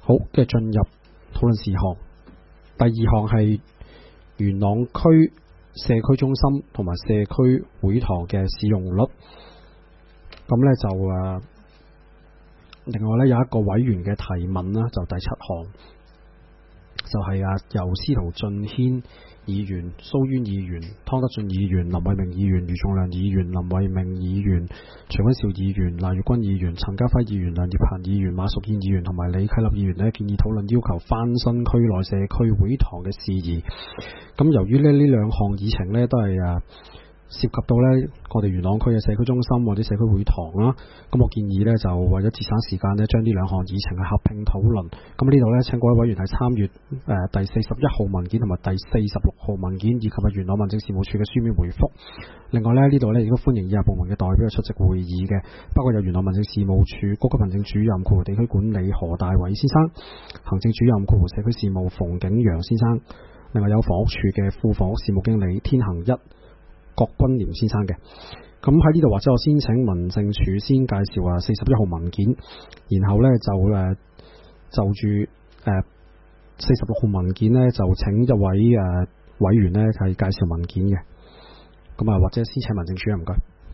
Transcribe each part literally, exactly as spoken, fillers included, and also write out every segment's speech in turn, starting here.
好，跟住進入討論事項。第二項係元朗區社區中心同埋社區會堂嘅使用率。咁呢就誒、啊，另外呢有一個委員嘅提問啦，就第七項就係、是、啊由司徒俊軒議員、蘇淵議員、湯德俊議員、林偉明議員、余仲亮議員、林偉明議員、徐君兆議員、賴月君議員、陳家輝議員、梁業嫻議員、馬淑燕議員同埋李啟立議員呢建議討論要求翻新區內社區會堂嘅事宜。咁由於咧呢兩項議程呢都係啊涉及到呢我哋元朗區嘅社區中心或者社區會堂啦，咁我建議呢就為咗節省時間呢將呢兩項議程係合併討論。咁呢度呢請各位委員係參閱誒、呃、第四十一號文件同埋第四十六號文件，以及係元朗民政事務處嘅書面回覆。另外呢呢度呢亦都歡迎以下部門嘅代表出席會議嘅，包括有元朗民政事務處高級行政主任括弧地區管理何大偉先生，行政主任括弧社區事務馮景陽先生，另外有房屋處嘅副房屋事務經理天恒一郭君廉先生嘅。咁喺呢度或者我先請民政處先介紹啊四十一號文件，然後呢就誒就住誒四十六號文件呢就請一位誒委員呢係介紹文件嘅。咁啊或者先請民政處啊，唔該。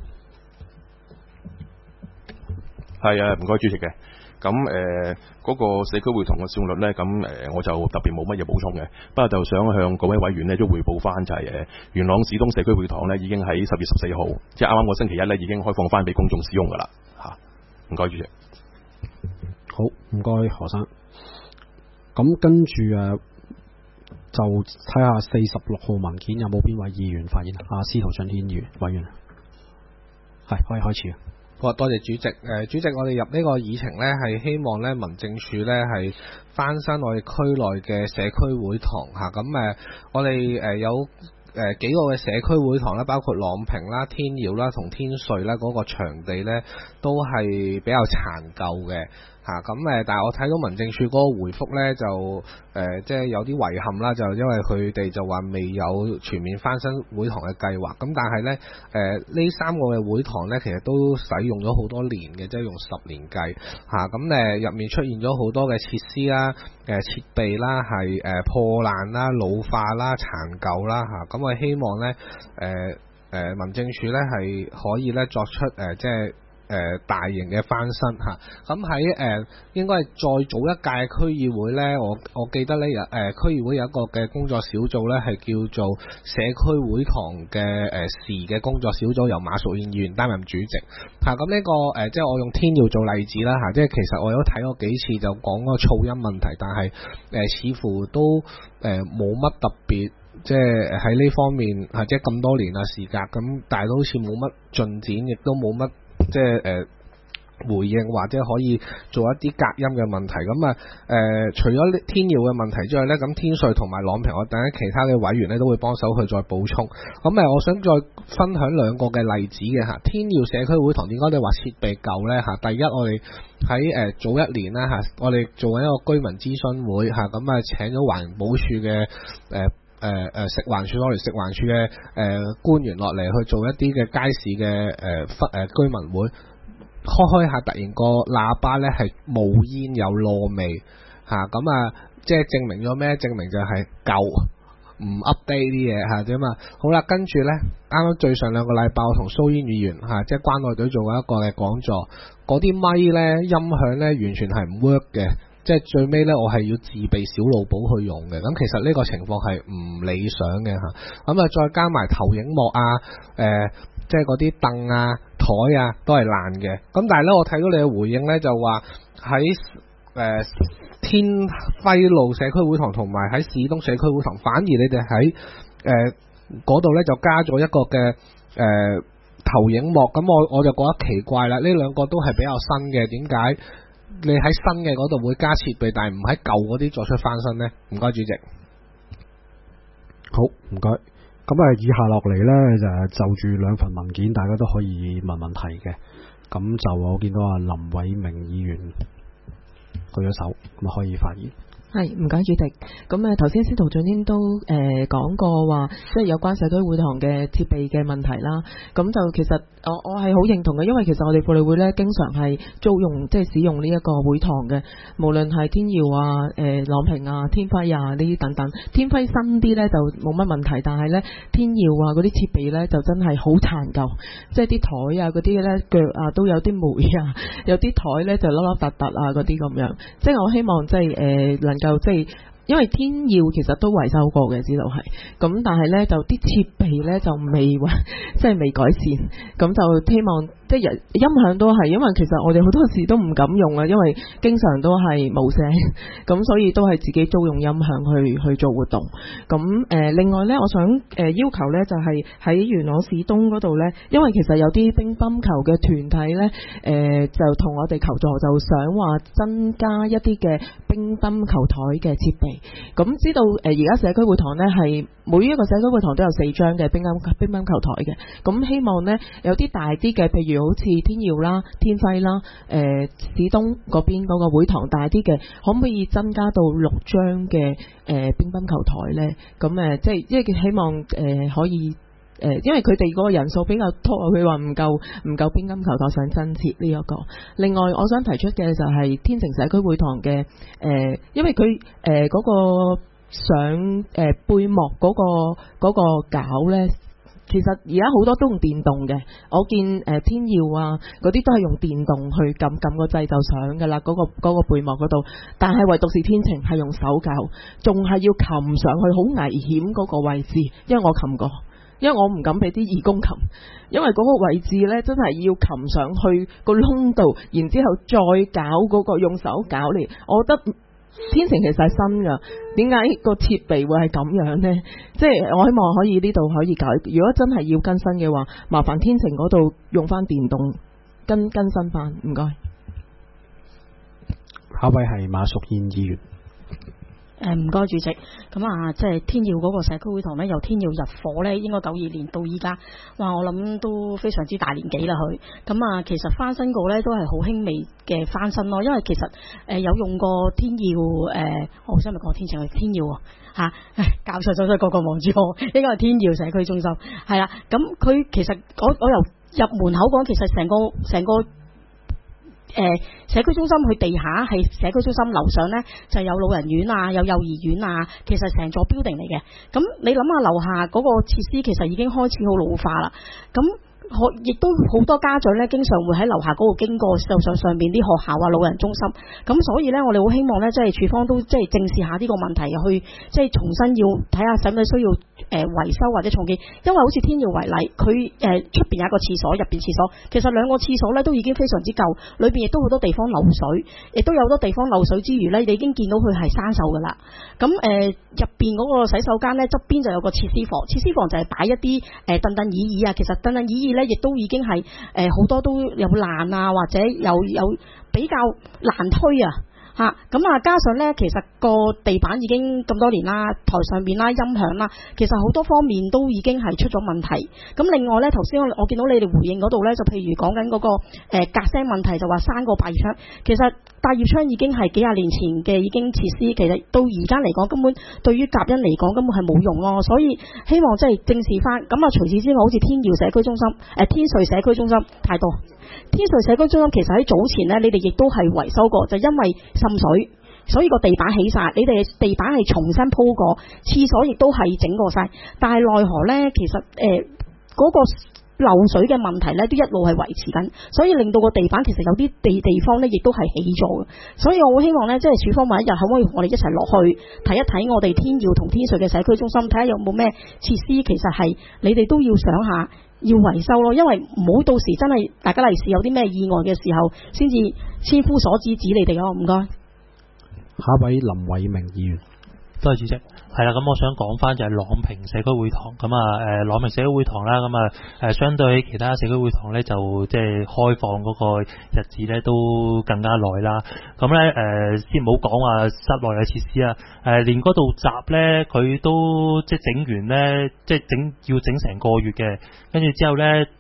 係啊，唔該主席嘅。咁誒嗰個社區會堂嘅使用率呢，咁誒、呃、我就特別冇乜嘢補充嘅，不過就想向各位委員呢都匯報翻就係、是、誒元朗市東社區會堂呢已經喺十月十四號，即係啱啱個星期一呢已經開放翻俾公眾使用噶啦嚇。唔該主席。 好，唔該何生。咁跟住誒就睇下四十六號文件有冇邊位議員發言啊？司徒俊軒議員委員係可以開始。 好，多謝主席。誒，主席，我哋入呢個議程呢，係希望呢民政處呢係翻新我哋區內嘅社區會堂嚇。咁誒，我哋誒有誒幾個嘅社區會堂啦，包括朗屏啦、天耀啦同天瑞啦，嗰個場地呢都係比較殘舊嘅。嚇咁誒，但係我睇到民政處嗰個回覆呢，就誒、呃、即係有啲遺憾啦，就因為佢哋就話未有全面翻新會堂嘅計劃。咁但係呢，誒、呃、呢三個嘅會堂呢，其實都使用咗好多年嘅，即係用十年計嚇。咁誒入面出現咗好多嘅設施啦、誒、呃、設備啦，係誒、呃、破爛啦、老化啦、殘舊啦嚇。咁、啊、我希望呢，誒、呃、誒、呃、民政處呢係可以呢作出誒、呃、即係。誒、呃、大型嘅翻新嚇，咁喺誒應該係再早一屆區議會呢，我我記得呢有誒區議會有一個嘅工作小組呢，係叫做社區會堂嘅誒、呃、時嘅工作小組，由馬淑燕議員擔任主席嚇。咁、啊、呢、這個誒、呃、即係我用天耀做例子啦嚇，即係其實我有睇過幾次就講嗰個噪音問題，但係誒、呃、似乎都誒冇乜特別。即係喺呢方面，或者咁多年啊時隔咁，但係都好似冇乜進展，亦都冇乜即係誒、呃、回應或者可以做一啲隔音嘅問題。咁啊誒，除咗天耀嘅問題之外呢，咁天瑞同埋朗屏，我等其他嘅委員呢都會幫手去再補充。咁誒，我想再分享兩個嘅例子嘅嚇。天耀社區會堂點解你話設備舊呢嚇？第一，我哋喺誒早一年啦嚇，我哋做緊一個居民諮詢會嚇，咁啊請咗環保署嘅誒。呃誒誒、呃、食環署攞嚟食環署嘅誒、呃、官員落嚟去做一啲嘅街市嘅誒忽誒居民會，開開下突然個喇叭咧係冒煙有燶味嚇，咁啊即係證明咗咩？證明就係舊唔 update 啲嘢嚇啫嘛。好啦，跟住咧啱啱最上兩個禮拜，我同蘇煙議員嚇、啊、即係關愛隊做過一個嘅講座，嗰啲咪咧音響咧完全係唔 work 嘅。即係最尾呢，我係要自備小露寶去用嘅。咁其實呢個情況係唔理想嘅嚇。咁啊，再加埋投影幕啊，誒、呃，即係嗰啲凳啊、台啊，都係爛嘅。咁但係呢，我睇到你嘅回應呢，就話喺誒天輝路社區會堂同埋喺市東社區會堂，反而你哋喺誒嗰度呢，就加咗一個嘅誒、呃、投影幕。咁我我就覺得奇怪啦，呢兩個都係比較新嘅，點解你喺新嘅嗰度會加設備，但係唔喺舊嗰啲作出翻新呢？唔該，主席。 好，唔該。咁啊，以下落嚟呢，就就住兩份文件，大家都可以問問題嘅。咁就我見到啊林偉明議員舉咗手，咁啊可以發言。 係唔該主席，咁誒頭先司徒長先都誒講、呃、過話，即係有關社區會堂嘅設備嘅問題啦。咁就其實我我係好認同嘅，因為其實我哋婦女會咧經常係租用即係使用呢一個會堂嘅，無論係天耀啊、誒、呃、朗屏啊、天輝啊呢啲等等。天輝新啲咧就冇乜問題，但係咧天耀啊嗰啲設備咧就真係好殘舊，即係啲台啊嗰啲咧腳啊都有啲霉啊，有啲台咧就凹凹凸凸啊嗰啲咁樣。即係我希望即係誒、呃、能就即係，因為天耀其實都維修過嘅，知道係咁，但係呢就啲設備呢就未即係未改善，咁就希望即係音響都係，因為其實我哋好多時都唔敢用啊，因為經常都係冇聲，咁所以都係自己租用音響去去做活動。咁誒、呃、另外呢，我想誒、呃、要求呢就係、是、喺元朗市東嗰度呢，因為其實有啲乒乓球嘅團體呢，誒、呃、就同我哋求助，就想話增加一啲嘅乒乓球台嘅設備。咁知道誒而家社區會堂呢係每一個社區會堂都有四張嘅乒乓乒乓球台嘅，咁希望呢有啲大啲嘅，譬如好似天耀啦、天輝啦、誒、呃、市東嗰邊嗰個會堂大啲嘅，可唔可以增加到六張嘅誒乒乓球台呢？咁誒、呃、即係即係希望誒、呃、可以誒、呃，因為佢哋嗰個人數比較多，佢話唔夠唔夠乒乓球台，想增設呢一個。另外，我想提出嘅就係天成社區會堂嘅誒、呃，因為佢誒嗰個上誒、呃、背幕嗰、嗰個嗰、嗰個架呢，其實而家好多都用電動嘅。我見誒、呃、天耀啊嗰啲都係用電動去撳撳個掣就上㗎啦，嗰、嗰個嗰個背幕嗰度。但係唯獨是天成係用手搞，仲係要擒上去，好危險嗰個位置，因為我擒過。因為我唔敢俾啲義工擒，因為嗰個位置呢真係要擒上去個窿度，然之後再搞嗰個用手搞嚟。我覺得天成其實係新㗎，點解個設備會係咁樣呢？即係我希望可以呢度可以改。如果真係要更新嘅話，麻煩天成嗰度用翻電動更更新翻，唔該。 下位係馬淑燕議員。 誒唔該主席，咁啊即係天耀嗰個社區會堂呢，由天耀入伙呢，應該九二年到依家，哇我諗都非常之大年紀啦佢，咁啊其實翻新過呢，都係好輕微嘅翻新咯，因為其實誒、呃、有用過天耀誒、呃，我想咪講天成係天耀啊嚇，教錯咗，所以個個望住我，應該係天耀社區中心，係啦，咁佢其實我我由入門口講，其實成個成個。誒、呃、社區中心佢地下係社區中心，樓上呢就有老人院啊，有幼兒園啊，其實成座 building 嚟嘅。咁你諗下樓下嗰個設施其實已經開始好老化啦。咁亦都好多家長咧，經常會喺樓下嗰度經過，就上上邊啲學校啊、老人中心。咁所以咧，我哋好希望咧，即係署方都即係正視下呢個問題，去即係重新要睇下使唔使需要誒、呃、維修或者重建。因為好似天耀為例，佢誒出邊有一個廁所，入邊廁所其實兩個廁所咧都已經非常之舊，裏邊亦都好多地方漏水，亦都有好多地方漏水之餘咧，你已經見到佢係生鏽噶啦。咁誒入邊嗰個洗手間咧側邊就有個設施房，設施房就係擺一啲誒凳凳椅椅啊，其實凳凳椅椅咧亦都已經係誒好多都有爛啊，或者有有比較難推啊。嚇咁啊！加上咧，其實個地板已經咁多年啦，台上邊啦、音響啦，其實好多方面都已經係出咗問題。咁另外咧，頭先我我見到你哋回應嗰度咧，就譬如講緊嗰個誒隔聲問題，就話閂個百葉窗。其實百葉窗已經係幾廿年前嘅已經設施，其實到而家嚟講，根本對於甲恩嚟講根本係冇用咯。所以希望即係正視翻。咁啊，除此之外，好似天耀社區中心、誒、呃、天瑞社區中心太多。天瑞社區中心其實喺早前呢，你哋亦都係維修過，就因為滲水，所以個地板起晒，你哋地板係重新鋪過，廁所亦都係整過晒，但係奈何呢，其實誒嗰、呃那個漏水嘅問題呢，都一路係維持緊，所以令到個地板其實有啲地地方呢，亦都係起咗嘅。所以我好希望呢，即係署方某一日可唔可以同我哋一齊落去睇一睇我哋天耀同天瑞嘅社區中心，睇下有冇咩設施，其實係你哋都要想下。要維修咯，因為唔好到時真係大家利是有啲咩意外嘅時候，先至千夫所指指你哋咯。唔該。 下一位林偉明議員。 多謝主席。係啦，咁我想講翻就係朗屏社區會堂咁啊，誒朗屏社區會堂啦，咁啊誒相對其他社區會堂咧，就即係開放嗰個日子咧都更加耐啦。咁咧誒先唔好講話室內嘅設施啊，誒連嗰度閘咧佢都即係整完咧，即係整要整成個月嘅，跟住之後咧。整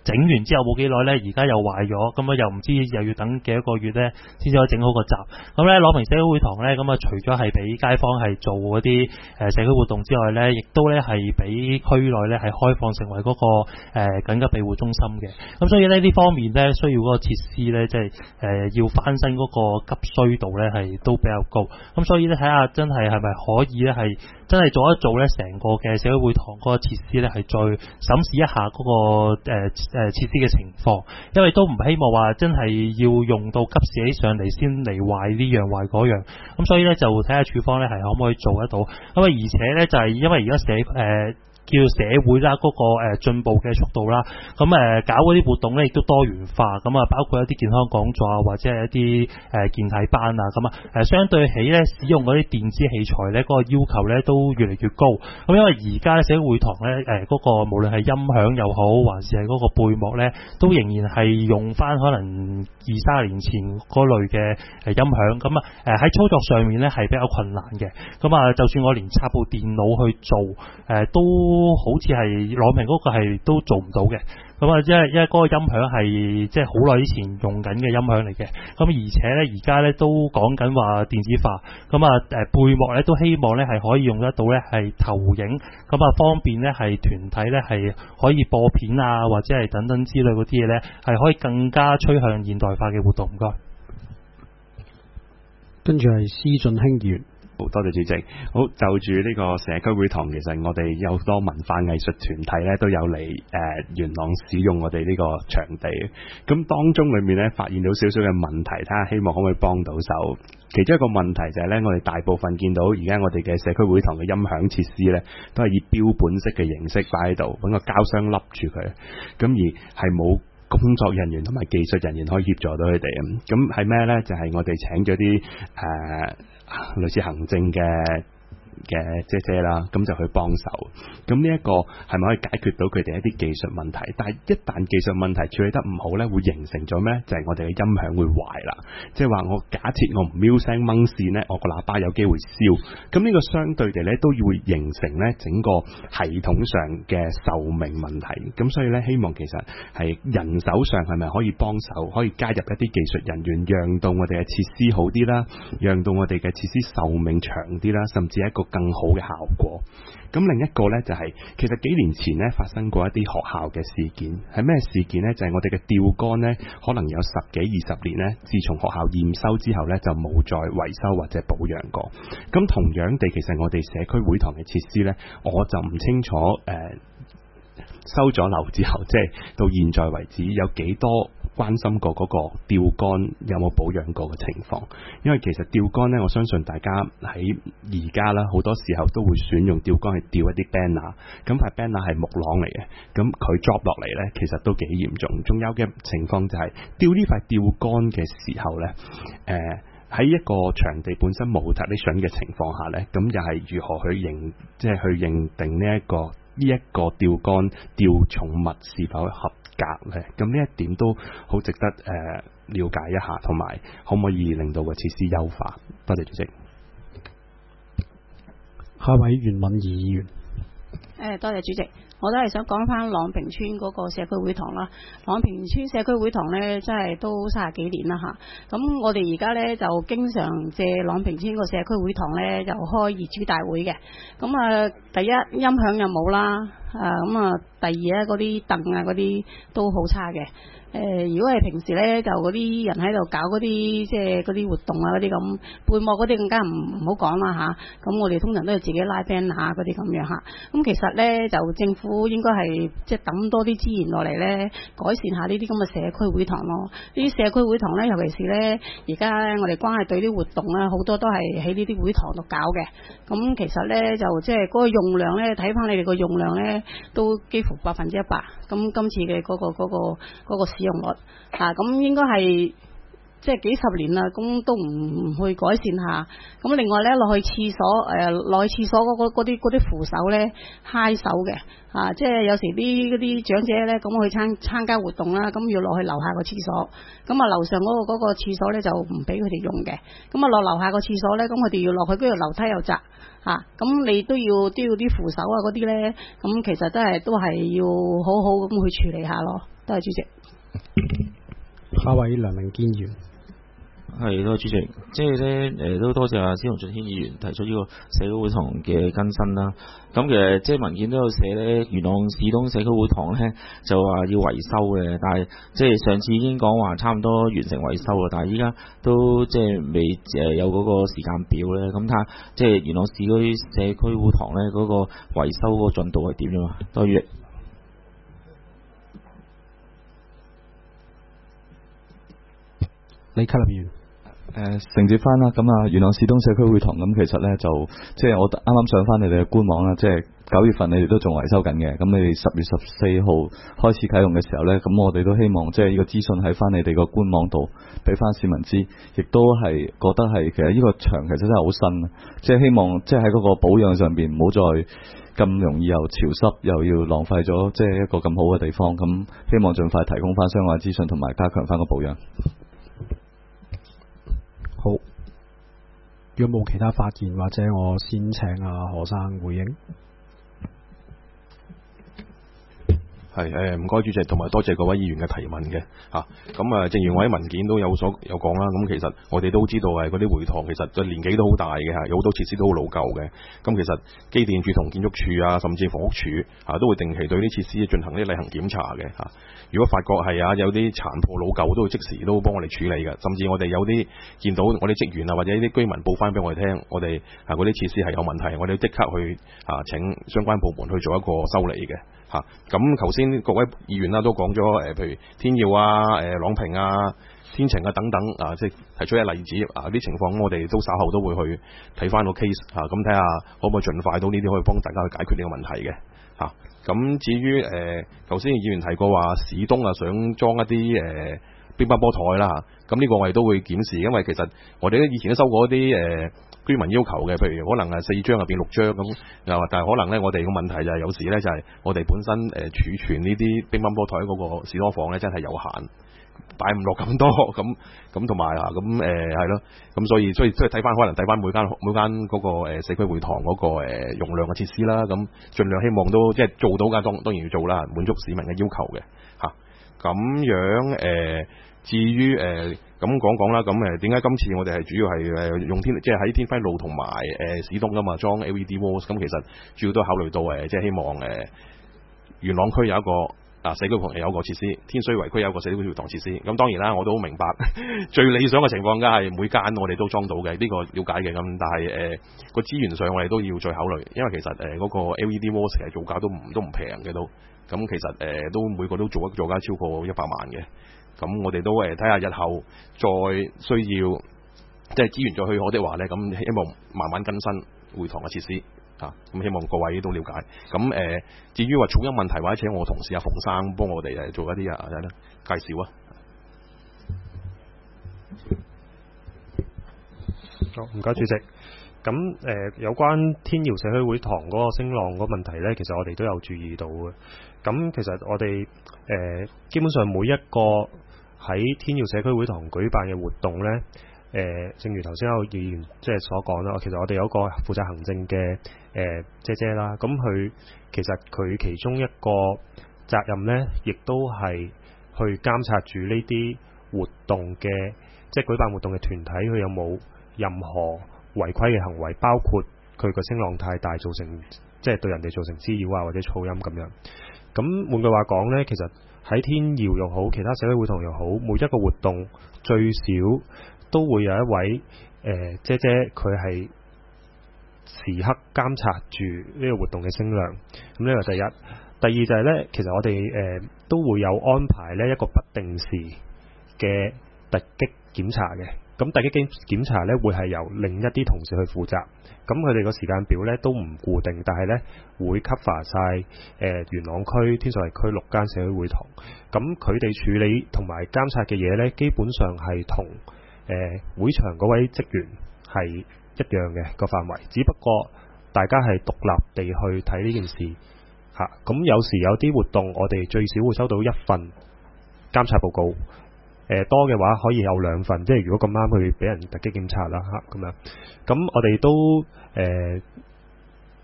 整完之後冇幾耐咧，而家又壞咗，咁啊又唔知又要等幾多個月咧先至可以整好個閘。咁咧朗屏社區會堂咧，咁啊除咗係俾街坊係做嗰啲誒社區活動之外咧，亦都咧係俾區內咧係開放成為嗰個誒緊急庇護中心嘅。咁所以咧呢方面咧需要嗰個設施咧，即係誒要翻新嗰個急需度咧係都比較高。咁所以咧睇下真係係咪可以咧係真係做一做咧成個嘅社區會堂嗰個設施咧係再審視一下嗰個誒誒設施嘅情況，因為都唔希望話真係要用到急事起上嚟先嚟壞呢樣壞嗰樣。咁所以咧就睇下處方咧係可唔可以做得到。咁啊而且咧就係因為而家社誒。呃叫社會啦，嗰個誒進步嘅速度啦，咁誒搞嗰啲活動咧亦都多元化，咁啊包括一啲健康講座啊，或者係一啲誒健體班啊，咁啊誒相對起咧使用嗰啲電子器材咧嗰個要求咧都越嚟越高。咁因為而家咧社會會堂咧誒嗰個無論係音響又好，還是係嗰個背幕咧，都仍然係用翻可能二三十年前嗰類嘅誒音響，咁啊誒喺操作上面咧係比較困難嘅。咁啊就算我連插部電腦去做誒都都好似係朗屏嗰個係都做唔到嘅，咁啊，因為因為嗰個音響係即係好耐以前用緊嘅音響嚟嘅，咁而且咧而家咧都講緊話電子化，咁啊誒背幕咧都希望咧係可以用得到咧係投影，咁啊方便咧係團體咧係可以播片啊或者係等等之類嗰啲嘢咧係可以更加趨向現代化嘅活動。唔該。 跟住係施俊興議員。 好多謝主席。好，就住呢個社區會堂，其實我哋有好多文化藝術團體咧都有嚟誒、呃、元朗使用我哋呢個場地。咁當中裏面咧發現到少少嘅問題，睇下希望可唔可以幫到手。其中一個問題就係咧，我哋大部分見到而家我哋嘅社區會堂嘅音響設施咧，都係以標本式嘅形式擺喺度，揾個膠箱笠住佢，咁而係冇工作人員同埋技術人員可以協助到佢哋。咁係咩呢？就係、是、我哋請咗啲誒類似行政嘅嘅姐姐啦，咁就去幫手。咁呢一個係咪可以解決到佢哋一啲技術問題？但係一旦技術問題處理得唔好呢，會形成咗咩？就係、是、我哋嘅音響會壞啦。即係話我假設我唔瞄聲掹線呢，我個喇叭有機會燒。咁呢個相對地呢，都會形成呢整個系統上嘅壽命問題。咁所以呢，希望其實係人手上係咪可以幫手，可以加入一啲技術人員，讓到我哋嘅設施好啲啦，讓到我哋嘅設施壽命長啲啦，甚至一個更好嘅效果。咁另一個呢，就係、是、其實幾年前呢發生過一啲學校嘅事件，係咩事件呢？就係、是、我哋嘅吊桿呢，可能有十幾二十年呢，自從學校驗收之後呢，就冇再維修或者保養過。咁同樣地，其實我哋社區會堂嘅設施呢，我就唔清楚誒、呃、收咗樓之後，即係到現在為止有幾多關心過嗰個吊桿有冇保養過嘅情況。因為其實吊桿呢，我相信大家喺而家啦，好多時候都會選用吊桿去吊一啲 banner。咁塊 banner 係木廊嚟嘅，咁佢 drop 落嚟呢，其實都幾嚴重。仲有嘅情況就係、是、吊呢塊吊桿嘅時候呢，誒、呃、喺一個場地本身冇 tradition 嘅情況下呢，咁又係如何去認，即係去認定呢、這、一個呢一、這個吊桿吊重物是否合格咧？咁呢一點都好值得誒、呃、了解一下，同埋可唔可以令到個設施優化？多謝主席。 下位袁敏儀議員。 誒，多謝主席，我都係想講翻朗屏村嗰個社區會堂啦。朗屏村社區會堂呢，真係都三十幾年啦嚇。咁我哋而家呢，就經常借朗屏村個社區會堂呢，就開業主大會嘅。咁啊，第一音響又冇啦，啊咁啊，第二咧嗰啲凳啊嗰啲都好差嘅。誒、呃，如果係平時咧，就嗰啲人喺度搞嗰啲即係嗰啲活動啊，嗰啲咁背幕嗰啲更加唔唔好講啦嚇。咁、啊、我哋通常都係自己拉 band 啊嗰啲咁樣嚇。咁其實咧就政府應該係即係抌多啲資源落嚟咧，改善下呢啲咁嘅社區會堂咯。呢啲社區會堂咧，尤其是咧而家我哋關係隊啲活動啦，好多都係喺呢啲會堂度搞嘅。咁其實咧就即係嗰個用量咧，睇翻你哋個用量咧，都幾乎百分之一百。咁今次嘅嗰、嗰個嗰、嗰個嗰、嗰個使用率啊，咁應該係即係幾十年啦，咁都唔去改善下。咁另外咧落去廁所誒，落、呃、去廁所嗰嗰啲嗰啲扶手咧揩手嘅啊，即係有時啲嗰啲長者咧咁去參參加活動啦，咁要落去樓下個廁所，咁啊樓上嗰、嗰個嗰、嗰個廁所咧就唔俾佢哋用嘅，咁啊落樓下個廁所咧，咁佢哋要落去嗰條樓梯又窄。吓、啊，咁你都要都要啲扶手啊嗰啲咧，咁其實真係都係要好好咁去處理下咯。 多謝主席。 下位梁明堅議員。 係多謝主席，即係咧誒都多謝阿司徒俊軒議員提出呢個社區會堂嘅更新啦。咁其實即係文件都有寫咧，元朗市東社區會堂咧就話要維修嘅，但係即係上次已經講話差唔多完成維修啦，但係依家都即係未誒有嗰個時間表咧。咁睇下即係元朗市區社區會堂咧嗰個維修嗰個進度係點樣啊？多謝。 李克立議員。 誒、呃、承接翻啦，咁啊元朗市東社區會堂咁，其實咧就即係我啱啱上翻你哋嘅官網啦，即係九月份你哋都仲維修緊嘅，咁你哋十月十四號開始啟用嘅時候咧，咁我哋都希望即係呢個資訊喺翻你哋個官網度俾翻市民知，亦都係覺得係其實呢個場其實真係好新，即係希望即係喺嗰個保養上邊唔好再咁容易又潮濕又要浪費咗即係一個咁好嘅地方，咁希望盡快提供翻相關資訊同埋加強翻個保養。 好，如果冇其他發言，或者我先請阿何生回應。 係誒，唔該主席，同埋多謝各位議員嘅提問嘅嚇。咁啊，正如我喺文件都有所有講啦。咁其實我哋都知道係嗰啲會堂其實個年紀都好大嘅嚇，有好多設施都好老舊嘅。咁其實機電署同建築署啊，甚至房屋署啊，都會定期對啲設施進行啲例行檢查嘅嚇。如果發覺係啊有啲殘破老舊，都會即時都幫我哋處理嘅。甚至我哋有啲見到我哋職員啊，或者啲居民報翻俾我哋聽，我哋啊嗰啲設施係有問題，我哋即刻去啊請相關部門去做一個修理嘅。嚇，咁頭先各位議員啦都講咗誒，譬如天耀啊、誒朗屏啊、天晴啊等等啊，即係提出一例子啊啲情況，我哋都稍後都會去睇翻個 case 嚇，咁睇下可唔可以盡快到呢啲可以幫大家去解決呢個問題嘅嚇。咁、啊、至於誒頭先議員提過話市東啊想裝一啲誒、呃、乒乓波台啦嚇，咁、啊、呢個我哋都會檢視，因為其實我哋以前都收過一啲誒。呃居民要求嘅，譬如可能係四張入邊六張咁，又但係可能咧，我哋個問題就係有時咧就係我哋本身誒、呃、儲存呢啲乒乓波台嗰個士多房咧真係有限，擺唔落咁多咁咁同埋啊咁誒係咯，咁所以所以即係睇翻可能睇翻每間每間嗰個誒社區會堂嗰個誒容量嘅設施啦，咁盡量希望都即係做到㗎，當當然要做啦，滿足市民嘅要求嘅嚇。咁、啊、樣誒、呃，至於誒。呃咁講講啦，咁誒點解今次我哋係主要係誒用天，即係喺天輝路同埋誒市東噶嘛裝 L E D walls，咁其實主要都考慮到誒，即係希望誒元朗區有一個啊社區會堂有一個設施，天水圍區有一個社區會堂設施。咁當然啦，我都好明白最理想嘅情況，梗係每間我哋都裝到嘅，呢、這個了解嘅。咁但係誒個資源上我哋都要再考慮，因為其實誒嗰、呃那個 L E D walls 其實造價都唔都唔平嘅都。咁其實誒、呃、都每個都做一造價超過一百萬嘅。咁我哋都誒睇下日後再需要即係資源再去可的話咧，咁希望慢慢更新會堂嘅設施啊。咁希望各位都了解。咁誒、呃，至於話噪音問題，或者請我同事阿馮生幫我哋誒做一啲啊介紹啊。 好，唔該主席。咁誒、呃、有關天耀社區會堂嗰個聲浪嗰個問題咧，其實我哋都有注意到嘅。咁其實我哋誒、呃、基本上每一個喺天耀社區會堂舉辦嘅活動呢，誒、呃，正如頭先有議員即係所講啦，其實我哋有一個負責行政嘅誒、呃、姐姐啦，咁佢其實佢其中一個責任呢，亦都係去監察住呢啲活動嘅，即係舉辦活動嘅團體，佢有冇任何違規嘅行為，包括佢個聲浪太大，造成即係對人哋造成滋擾啊，或者噪音咁樣。咁換句話講呢，其實喺天耀又好，其他社區會堂又好，每一個活動最少都會有一位誒、呃、姐姐，佢係時刻監察住呢個活動嘅聲量。咁呢個第一，第二就係呢，其實我哋誒、呃、都會有安排呢一個不定時嘅突擊檢查嘅。咁突擊檢檢查呢，會係由另一啲同事去負責。咁佢哋個時間表咧都唔固定，但係咧會 cover 晒誒元朗區、天水圍區六間社區會堂。咁佢哋處理同埋監察嘅嘢咧，基本上係同誒會場嗰位職員係一樣嘅個範圍，只不過大家係獨立地去睇呢件事嚇。咁、啊、有時有啲活動，我哋最少會收到一份監察報告。誒、呃、多嘅話可以有兩份，即係如果咁啱去俾人突擊檢查啦嚇咁樣。咁我哋都誒、呃、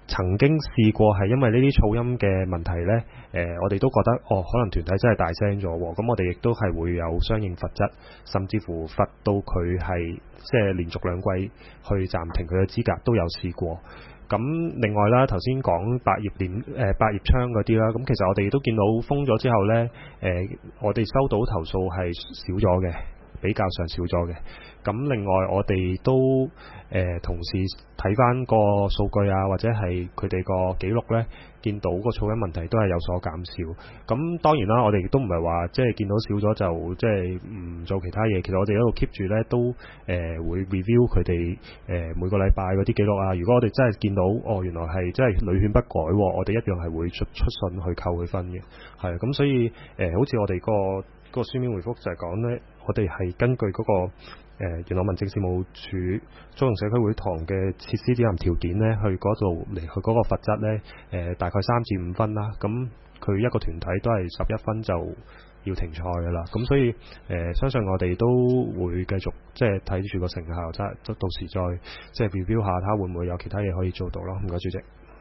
曾經試過係因為呢啲噪音嘅問題呢，誒、呃、我哋都覺得哦，可能團體真係大聲咗，咁我哋亦都係會有相應罰則，甚至乎罰到佢係即係連續兩季去暫停佢嘅資格都有試過。咁另外啦，頭先講百葉簾誒百葉窗嗰啲啦，咁其實我哋都見到封咗之後呢，誒、呃、我哋收到投訴係少咗嘅，比較上少咗嘅。咁另外我哋都誒、呃、同時睇翻個數據啊，或者係佢哋個記錄呢，見到個噪音問題都係有所減少。咁當然啦，我哋亦都唔係話即係見到少咗就即係唔做其他嘢。其實我哋一路 keep 住呢，都誒、呃、會 review 佢哋誒每個禮拜嗰啲記錄啊。如果我哋真係見到哦，原來係真係屢勸不改，我哋一樣係會出出信去扣佢分嘅。係咁，所以誒、呃、好似我哋、個、個書面回覆就係講呢，我哋係根據嗰、個。誒、呃、元朗民政事務處租用社區會堂嘅設施指南條件呢，去嗰度嚟去嗰個罰則呢，誒、呃、大概三至五分啦。咁佢一個團體都係十一分就要停賽㗎啦。咁所以誒、呃、相信我哋都會繼續即係睇住個成效，即係到到時再即係 review 下，睇下會唔會有其他嘢可以做到咯。唔該，主席。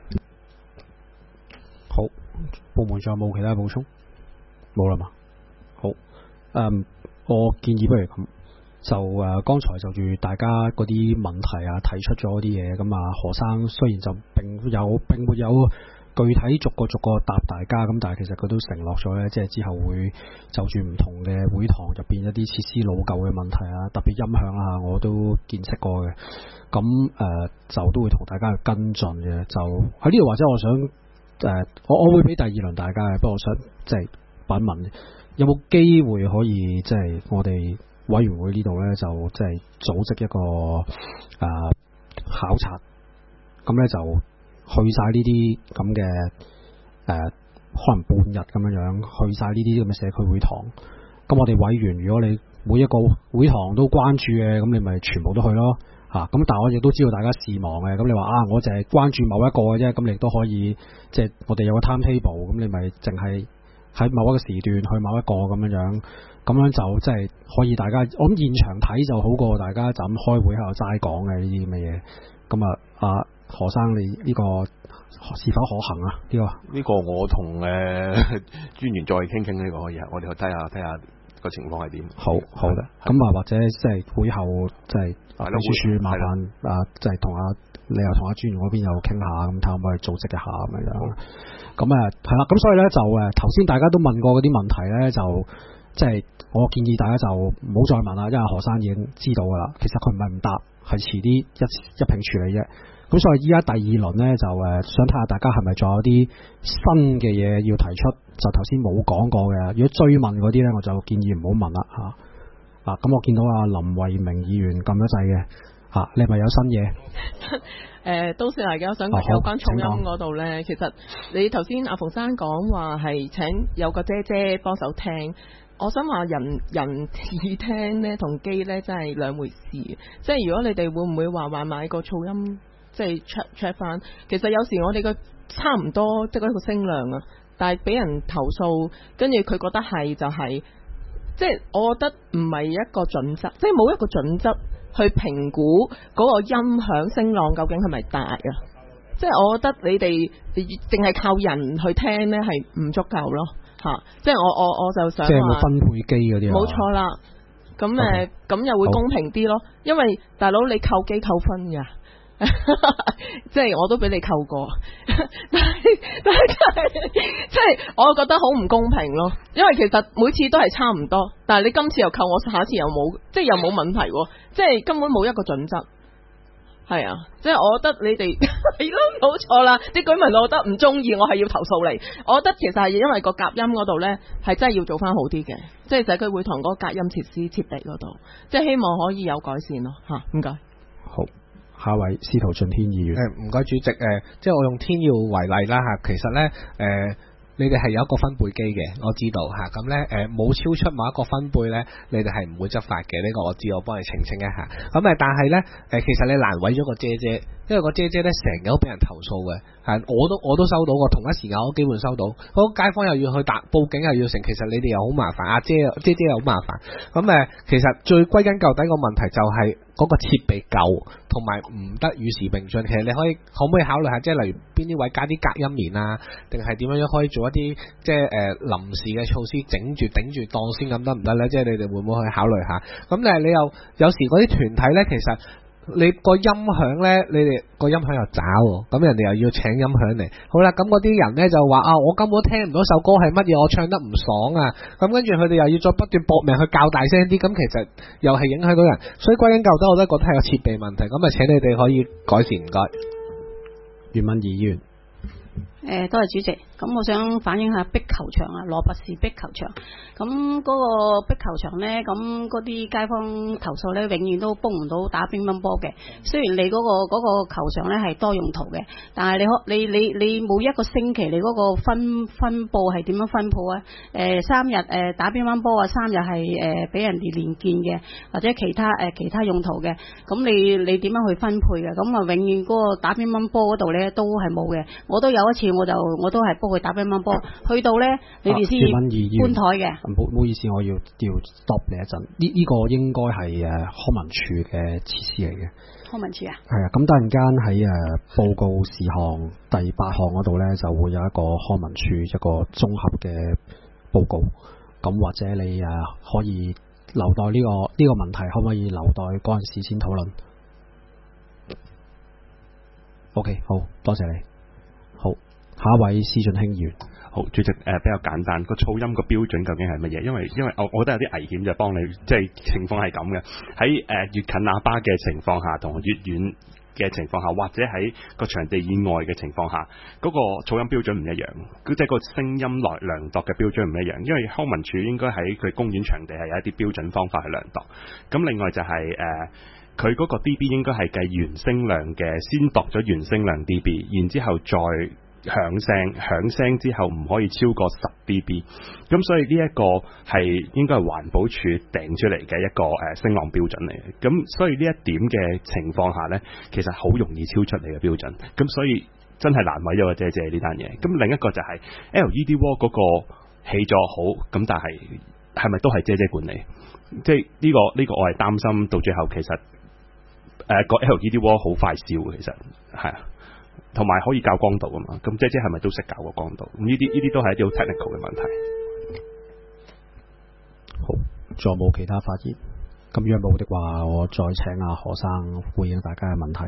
好，部門仲有冇其他補充？冇啦嘛。好，誒、嗯，我建議不如咁。就誒、呃，剛才就住大家嗰啲問題啊，提出咗啲嘢，咁啊，何生雖然就並有並沒有具體逐個逐個答大家，咁但係其實佢都承諾咗咧，即係之後會就住唔同嘅會堂入邊一啲設施老舊嘅問題啊，特別音響啊，我都見識過嘅，咁誒、呃、就都會同大家去跟進嘅。就喺呢度或者我想誒、呃，我我會俾第二輪大家嘅，不過我想即係問一問，有冇機會可以即係我哋委員會呢度呢，就即係組織一個誒、呃、考察，咁呢就去晒呢啲咁嘅誒，可能半日咁樣樣去晒呢啲咁嘅社區會堂。咁我哋委員，如果你每一個會堂都關注嘅，咁你咪全部都去咯嚇。咁、啊、但係我亦都知道大家事忙嘅，咁你話啊，我淨係關注某一個嘅啫，咁你亦都可以即係我哋有個 time table，咁你咪淨係喺某一個時段去某一個咁樣樣。咁樣就即係可以大家，我諗現場睇就好過大家就咁開會喺度齋講嘅呢啲咁嘅嘢。咁啊，阿何生你呢個是否可行啊？呢、呢個呢個我同誒、呃、專員再傾傾呢個可以啊，我哋去睇下睇下個情況係點。好好嘅，咁啊或者即係會後即係秘書處麻煩啊，即係同阿你又同阿專員嗰邊又傾下，咁睇可唔可以組織一下咁樣。咁誒係啦，咁所以咧就誒頭先大家都問過嗰啲問題咧就。即係我建議大家就唔好再問啦，因為何生已經知道噶啦。其實佢唔係唔答，係遲啲一一併處理啫。咁所以依家第二輪呢，就誒想睇下大家係咪仲有啲新嘅嘢要提出，就頭先冇講過嘅。如果追問嗰啲呢，我就建議唔好問啦嚇。啊，咁我見到阿林慧明議員撳咗掣嘅嚇，你係咪有新嘢？ 誒都算係嘅，我想講有關噪音嗰度呢，其實你頭先阿馮生講話係請有個姐姐幫手聽。我想話人人耳聽咧同機咧真係兩回事，即係如果你哋會唔會話話買個噪音即係 check check 翻，其實有時我哋個差唔多即係嗰個聲量啊，但係俾人投訴，跟住佢覺得係就係、是，即係我覺得唔係一個準則，即係冇一個準則去評估嗰個音響聲浪究竟係咪大啊？即係我覺得你哋淨係靠人去聽咧係唔足夠咯。啊、即係我我我就想話， 即係冇分配機嗰啲啊， 冇錯啦。咁誒，咁、okay. 又會公平啲咯。因為大佬你扣機扣分㗎，即係我都俾你扣過，但係但係即係我覺得好唔公平咯。因為其實每次都係差唔多，但係你今次又扣我，下一次又冇，即係又冇問題喎。即係根本冇一個準則。係啊，即係我覺得你哋係咯，冇錯啦。啲居民我覺得唔中意，我係要投訴你。我覺得其實係因為個隔音嗰度呢，係真係要做翻好啲嘅，即係社區會堂嗰個隔音設施設備嗰度，即係希望可以有改善咯。吓，唔該。 好，下一位司徒俊天議員。 誒，唔該主席。誒，即係我用天耀為例啦吓，其實呢。誒、呃。你哋係有一個分貝機嘅，我知道嚇。咁呢誒冇超出某一個分貝呢，你哋係唔會執法嘅。呢、這個我知，我幫你澄清一下。咁誒，但係呢，誒，其實你難為咗個姐姐， 因為個姐姐咧成日都俾人投訴嘅，係我都我都收到過，同一時間我基本收到，好街坊又要去打報警又要成，其實你哋又好麻煩，阿姐姐姐又好麻煩，咁誒其實最歸根究底個問題就係嗰個設備舊同埋唔得與時並進。其實你可以可唔可以考慮下，即係例如邊啲位加啲隔音棉啊，定係點樣樣可以做一啲即係誒、呃、臨時嘅措施，整住頂住檔先咁得唔得咧？即係你哋會唔會去考慮下？咁但係你又有時嗰啲團體咧，其實你個音響咧，你哋個音響又渣喎，咁人哋又要請音響嚟，好啦，咁嗰啲人咧就話啊，我根本聽唔到首歌係乜嘢，我唱得唔爽啊，咁跟住佢哋又要再不斷搏命去較大聲啲，咁其實又係影響到人，所以歸根究底，我都覺得係個設備問題，咁啊請你哋可以改善，唔該。 袁敏儀議員。 誒，多謝主席。咁我想反映下壁球場啊，羅拔士壁球場。咁嗰個壁球場呢，咁嗰啲街坊投訴呢，永遠都幫唔到打乒乓波嘅。雖然你嗰、嗰個嗰、嗰個球場呢係多用途嘅，但係你可你你你每一個星期你嗰個分分佈係點樣分佈啊？誒、呃、三日誒、呃、打乒乓波啊，三日係誒俾人哋練劍嘅，或者其他誒、呃、其他用途嘅。咁你你點樣去分配嘅？咁啊，永遠嗰個打乒乓波嗰度呢都係冇嘅。我都有一次我就我都係幫佢打乒乓波，去到呢，你哋先搬台嘅。 唔好唔好意思，我要要 stop 你一陣。呢呢、呢個應該係誒康文署嘅設施嚟嘅。 康文署啊？係啊，咁突然間喺誒報告事項第八項嗰度呢，就會有一個康文署一個綜合嘅報告。咁或者你誒可以留待呢、呢個呢、呢個問題，可唔可以留待嗰陣時先討論 ？OK， 好多謝你。好，下一位施俊興議員。 好，主席誒、呃、比較簡單，個噪音個標準究竟係乜嘢？因為因為我我覺得有啲危險就幫你，即係情況係咁嘅。喺誒、呃、越近喇叭嘅情況下，同越遠嘅情況下，或者喺個場地以外嘅情況下，嗰、那個噪音標準唔一樣，即係個聲音來量度嘅標準唔一樣。因為康文署應該喺佢公園場地係有一啲標準方法去量度。咁另外就係、是、誒。呃佢嗰個 D B 應該係計原聲量嘅，先度咗原聲量 D B， 然之後再響聲，響聲之後唔可以超過十 D B。咁所以呢一個係應該係環保署定出嚟嘅一個誒聲浪標準嚟嘅。咁所以呢一點嘅情況下呢，其實好容易超出你嘅標準。咁所以真係難為咗個姐姐呢單嘢。咁另一個就係 L E D wall 嗰個起咗好，咁但係係咪都係姐姐管理？即係呢個呢、呢個我係擔心到最後其實。誒、呃、個 L E D wall 好快燒嘅，其實係啊，同埋可以校光度啊嘛。咁姐姐係咪都識校個光度？咁呢啲呢啲都係一啲好 technical 嘅問題。 好，仲有冇其他發言？咁如果冇的話，我再請阿何生回應大家嘅問題。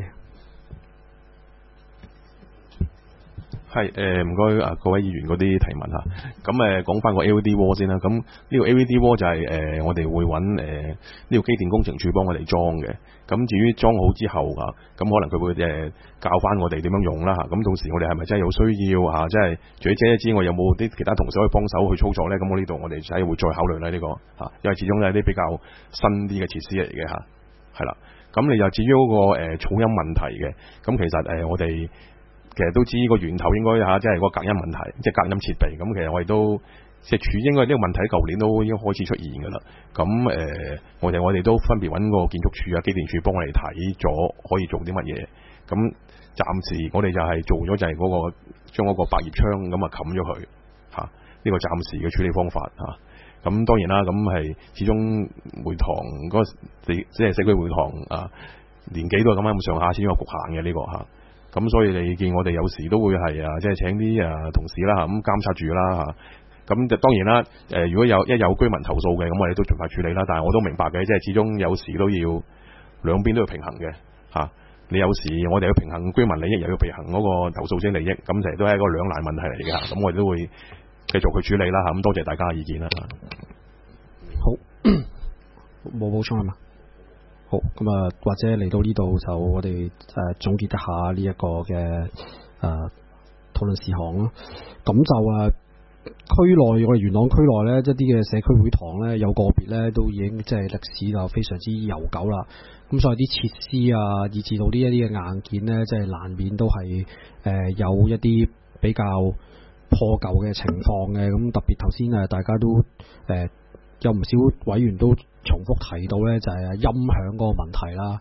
係誒，唔該啊，各位議員嗰啲提問嚇。咁誒講翻個 L E D wall 先啦。咁呢個 L E D wall 就係、是、誒、呃、我哋會揾誒呢個機電工程署幫我哋裝嘅。咁至於裝好之後啊，咁可能佢會誒、呃、教翻我哋點樣用啦嚇。咁到時我哋係咪真係有需要嚇？即係除咗姐姐之外，有冇啲其他同事可以幫手去操作咧？咁我呢度我哋就係會再考慮啦呢個嚇，因為始終係啲比較新啲嘅設施嚟嘅嚇。係啦，咁你又至於嗰、那個誒、呃、噪音問題嘅，咁其實誒、呃、我哋。其實都知個源頭應該嚇，即係個隔音問題，即係隔音設備。咁其實我哋都即係處應該呢個問題，舊年都已經開始出現㗎啦。咁誒、呃，我哋我哋都分別揾個建築署啊、機電署幫我哋睇咗，可以做啲乜嘢。咁暫時我哋就係做咗就係嗰、那個將嗰個百葉窗咁啊冚咗佢嚇，呢、這個暫時嘅處理方法嚇。咁、啊、當然啦，咁係始終會堂嗰、那個即係社區會堂啊，年紀都係咁樣咁上下，始終有局限嘅呢、這個嚇。咁所以你見我哋有時都會係啊，即係請啲啊同事啦嚇，咁監察住啦嚇。咁就當然啦，誒如果有一有居民投訴嘅，咁我哋都盡快處理啦。但係我都明白嘅，即係始終有時都要兩邊都要平衡嘅嚇。你有時我哋要平衡居民利益，又要平衡嗰個投訴者利益，咁其實都係一個兩難問題嚟嘅嚇。咁我哋都會繼續去處理啦嚇。咁多謝大家嘅意見啦。 好，冇補充啊嘛。好，咁啊，或者嚟到呢度就我哋誒、呃、總結一下呢一個嘅誒討論事項咯。咁就誒區內我哋元朗區內咧一啲嘅社區會堂咧，有個別咧都已經即係歷史就非常之悠久啦。咁所以啲設施啊，以至到呢一啲嘅硬件咧，即係難免都係誒、呃、有一啲比較破舊嘅情況嘅。咁特別頭先誒大家都誒、呃、有唔少委員都重複提到咧，就係音響嗰個問題啦。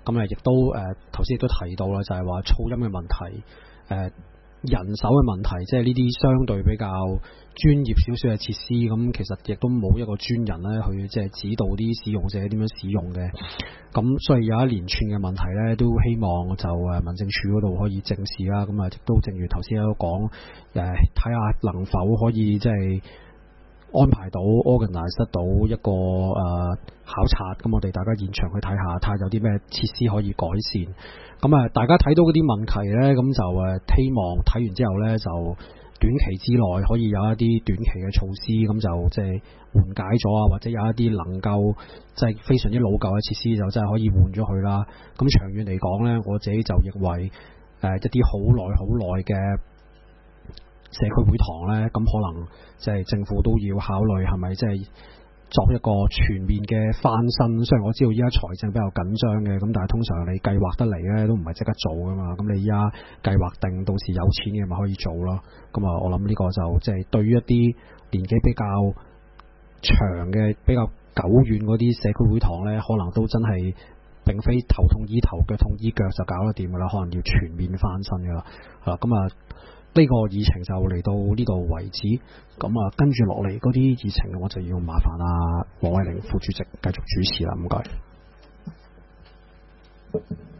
咁誒亦都誒頭先亦都提到啦，就係話噪音嘅問題，誒、呃、人手嘅問題，即係呢啲相對比較專業少少嘅設施，咁其實亦都冇一個專人咧去即係指導啲使用者點樣使用嘅。咁所以有一連串嘅問題咧，都希望就誒民政處嗰度可以正視啦。咁啊，亦都正如頭先都講，誒睇下能否可以即係安排到 organize 得到一個誒、呃、考察，咁我哋大家現場去睇下，睇下有啲咩設施可以改善。咁啊，大家睇到嗰啲問題咧，咁就誒希望睇完之後咧，就短期之內可以有一啲短期嘅措施，咁就即係緩解咗啊，或者有一啲能夠即係非常之老舊嘅設施，就真係可以換咗佢啦。咁長遠嚟講咧，我自己就認為誒、呃、一啲好耐好耐嘅社區會堂呢，咁可能即係政府都要考慮係咪即係作一個全面嘅翻新。雖然我知道依家財政比較緊張嘅，咁但係通常你計劃得嚟呢，都唔係即刻做噶嘛。咁你依家計劃定，到時有錢嘅咪可以做咯。咁啊，我諗呢個就即係對於一啲年紀比較長嘅、比較久遠嗰啲社區會堂呢，可能都真係並非頭痛醫頭、腳痛醫腳就搞得掂噶啦，可能要全面翻新噶啦。係啦，咁啊。呢個議程就嚟到呢度為止，咁啊跟住落嚟嗰啲議程，我就要麻煩啊黃偉綸副主席繼續主持啦，唔該。